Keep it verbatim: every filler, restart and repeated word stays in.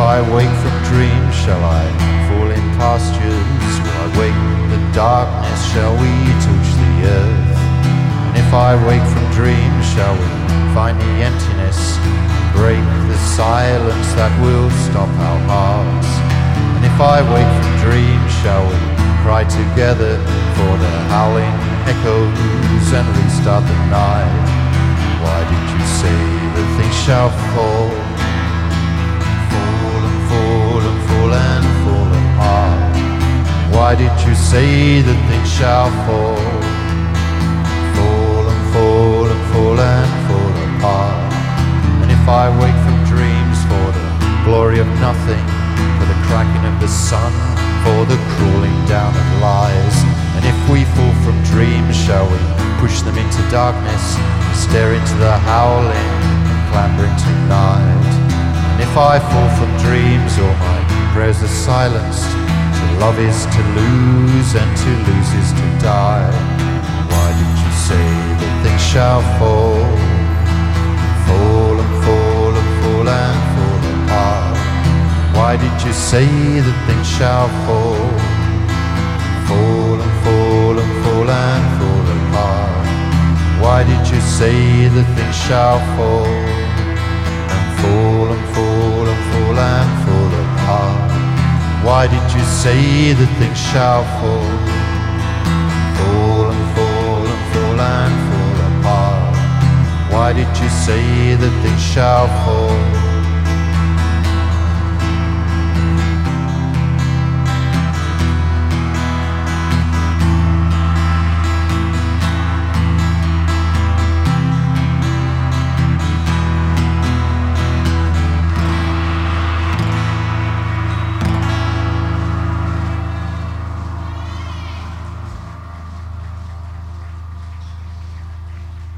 I wake from dreams, shall I fall in pastures? Will I wake the darkness? Shall we touch the earth? And if I wake from dreams, shall we find the emptiness? Break the silence that will stop our hearts. And if I wake from dreams, shall we cry together for the howling echoes and restart the night? Why did you say that things shall fall? Fall and fall and fall and fall apart. Why did you say that things shall fall? Fall and fall and fall and fall apart. And if I wake from dreams for the glory of nothing, for the cracking of the sun, for the crawling down of lies, and if we fall from dreams, shall we push them into darkness, stare into the howling and clamber into night? And if I fall from dreams, all my prayers are silenced. To love is to lose, and to lose is to die. Why did you say that things shall fall? Fall and fall and fall and fall apart. Why did you say that things shall fall? Fall and fall and fall and fall apart. Why did you say that things shall fall? And fall and fall and fall and fall apart. Why did you say that things shall fall? Fall and fall and fall and fall apart. Why did you say that things shall fall?